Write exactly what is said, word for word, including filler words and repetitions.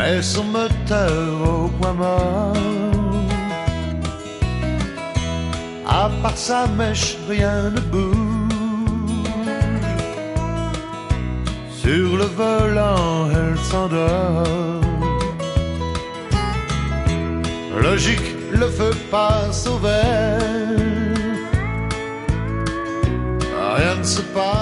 met son moteur au point mort. À part sa mèche, rien ne bouge. Sur le volant, elle s'endort. Logique, le feu passe au vert. Rien ne se passe